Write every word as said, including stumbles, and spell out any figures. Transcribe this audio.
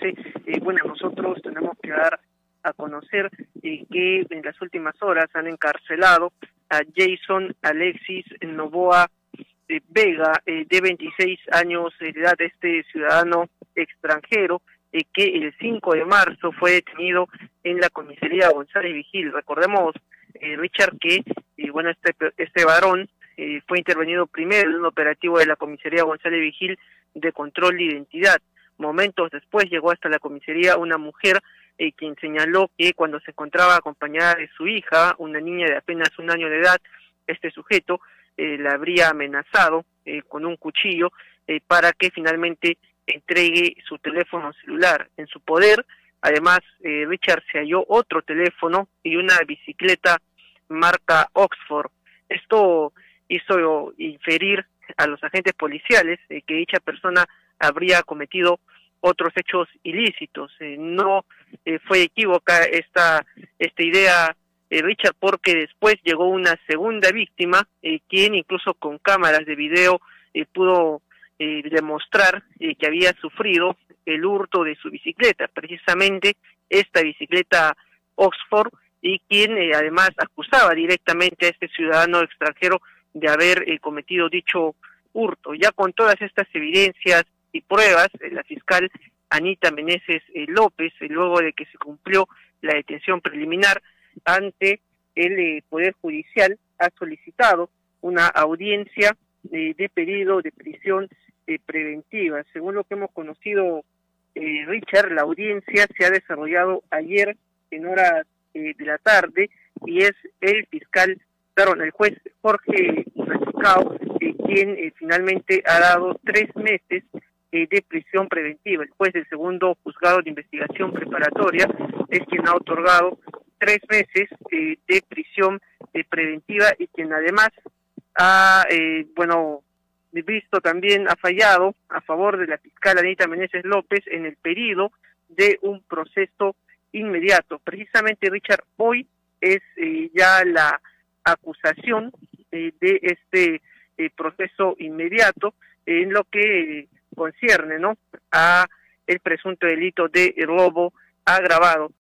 reporte. Eh, bueno, nosotros tenemos que dar a conocer eh, que en las últimas horas han encarcelado a Jason Alexis Novoa eh, Vega, eh, de veintiséis años de edad, este ciudadano extranjero, eh, que el cinco de marzo fue detenido en la comisaría González Vigil. Recordemos, eh, Richard, que eh, bueno este este varón eh, fue intervenido primero en un operativo de la comisaría González Vigil de control de identidad. Momentos después llegó hasta la comisaría una mujer eh, quien señaló que cuando se encontraba acompañada de su hija, una niña de apenas un año de edad, este sujeto eh, la habría amenazado eh, con un cuchillo eh, para que finalmente entregue su teléfono celular. En su poder, además, eh, Richard, se halló otro teléfono y una bicicleta marca Oxford. Esto hizo inferir a los agentes policiales eh, que dicha persona habría cometido otros hechos ilícitos. Eh, no eh, fue equívoca esta esta idea, eh, Richard, porque después llegó una segunda víctima, eh, quien incluso con cámaras de video eh, pudo eh, demostrar eh, que había sufrido el hurto de su bicicleta, precisamente esta bicicleta Oxford, y quien eh, además acusaba directamente a este ciudadano extranjero de haber eh, cometido dicho hurto. Ya con todas estas evidencias y pruebas, eh, la fiscal Anita Meneses eh, López, eh, luego de que se cumplió la detención preliminar ante el eh, Poder Judicial, ha solicitado una audiencia eh, de pedido de prisión eh, preventiva. Según lo que hemos conocido, eh, Richard, la audiencia se ha desarrollado ayer en horas eh, de la tarde y es el fiscal, perdón, el juez Jorge Rascao, eh, quien eh, finalmente ha dado tres meses eh, de prisión preventiva. El juez del segundo juzgado de investigación preparatoria es quien ha otorgado tres meses eh, de prisión eh, preventiva y quien además ha, eh, bueno, visto también, ha fallado a favor de la fiscal Anita Meneses López en el pedido de un proceso inmediato. Precisamente, Richard, hoy es eh, ya la acusación eh, de este eh, proceso inmediato eh, en lo que eh, concierne, ¿no?, a el presunto delito de robo agravado.